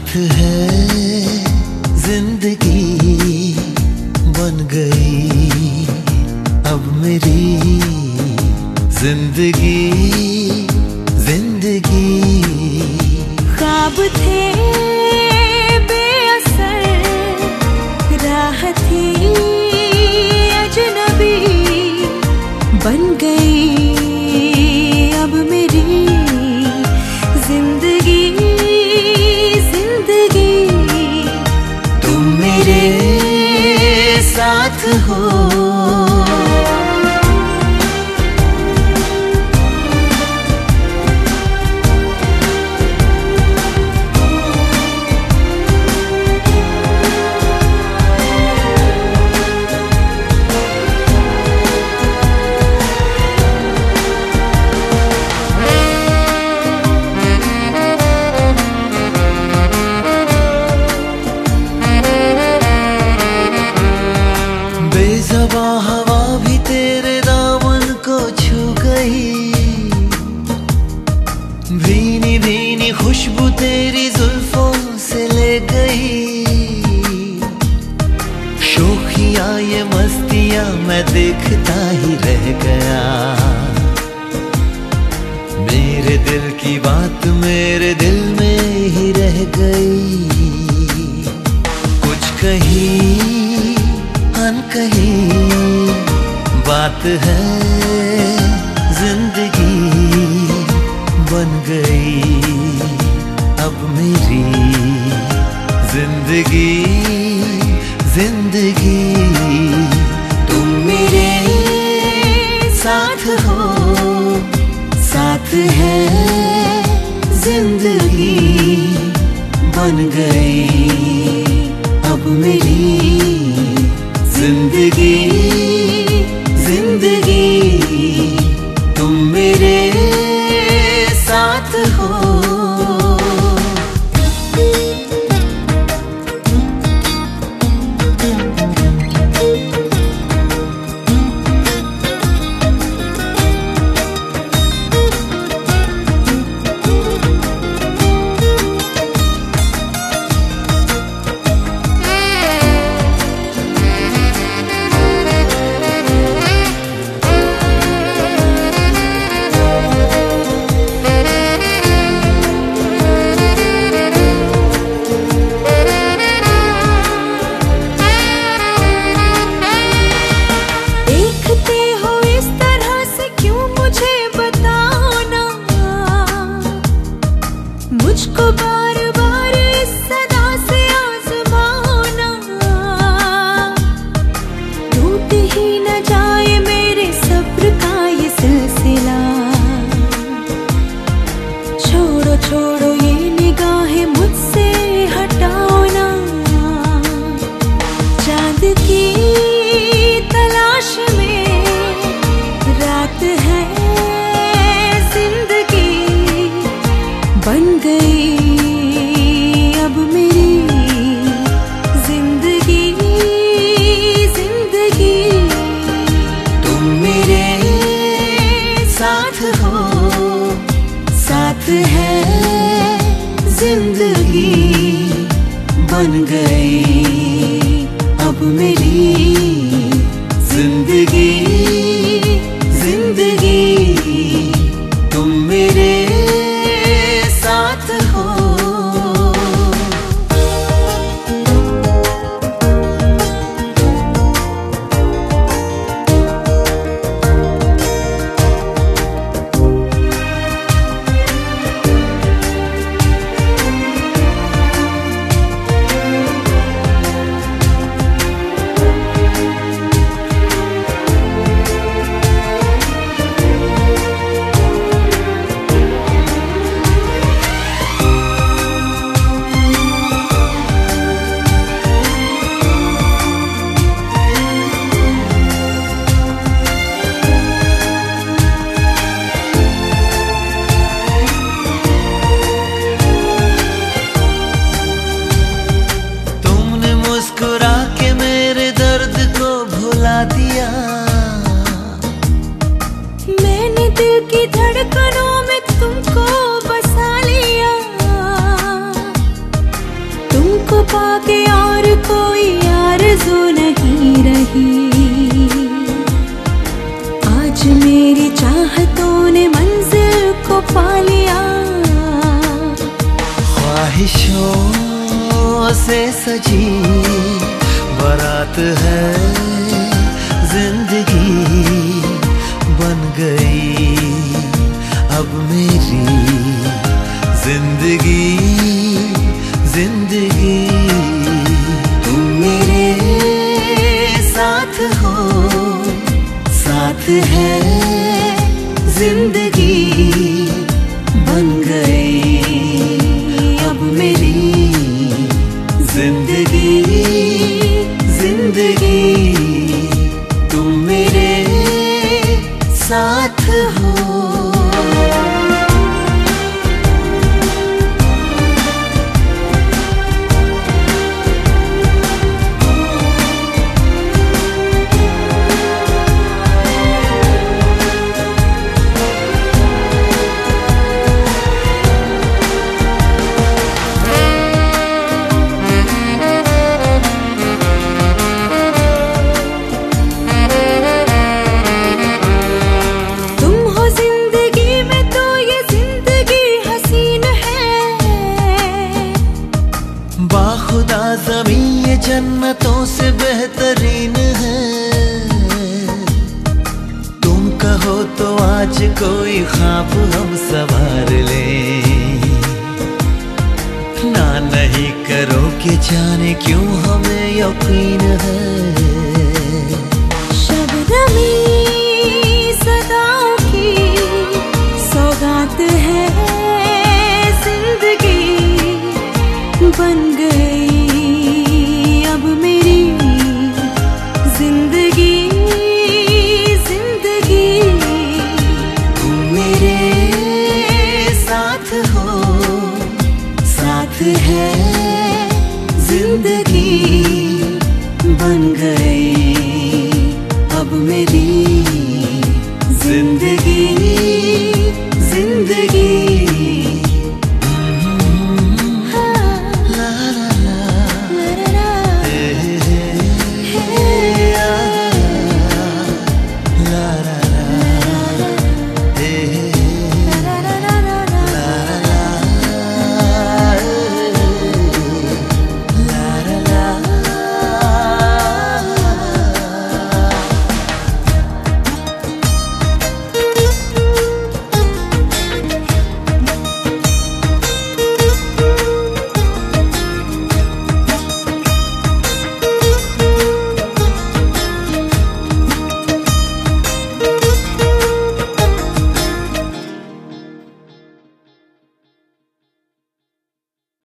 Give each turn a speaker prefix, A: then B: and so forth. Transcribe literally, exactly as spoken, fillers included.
A: साथ है जिंदगी बन गई अब मेरी जिंदगी जिंदगी।
B: ख्वाब थे बेअसर, राह थी अजनबी, बन गई अब मेरी जिंदगी जिंदगी।
A: तुम मेरे साथ हो, बेज़बां हवा भी तेरे दामन को छू गई, भीनी भीनी खुशबू तेरी जुल्फों से ले गई। शोखियां ये मस्तियां मैं देखता ही रह गया, मेरे दिल की बात मेरे दिल में ही रह गई। कुछ कहीं अनकही बात है जिंदगी बन गई अब मेरी जिंदगी जिंदगी। तुम मेरे साथ हो, साथ है जिंदगी बन गई अब मेरी जिंदगी जिंदगी। तुम मेरे साथ हो।
B: मुझको बार बार इस सदा से आज़माना, टूट ही न जाए मेरे सब्र का ये सिलसिला। छोड़ो छोड़ो ये निगाहें मुझसे हटाओ ना, चांद की तलाश में रात है जिंदगी बन गई अब मेरी जिंदगी जिंदगी।
A: तुम मेरे साथ हो, साथ है जिंदगी बन गई अब मेरी जिंदगी जिंदगी। तुम मेरे साथ हो।
B: वफा के और कोई आरज़ू नहीं रही। आज मेरी चाहतों ने मंजिल को पा लिया।
A: ख्वाहिशों से सजी बारात है जिंदगी बन गई अब मेरी जिंदगी जिंदगी। तुम मेरे साथ हो, साथ है जिंदगी बन गई अब मेरी जिंदगी जिंदगी। तुम मेरे साथ हो। बाखुदा ज़मीं ये जन्नतों से बेहतरीन है। तुम कहो तो आज कोई ख्वाब हम सवार लें। ना नहीं करोगे जाने क्यों हमें यकीन है।
B: शबनमी सदाओं की सौगात है जिंदगी बन गई अब मेरी जिंदगी जिंदगी।
A: तुम मेरे साथ हो, साथ है जिंदगी बन गई अब मेरी जिंदगी जिंदगी।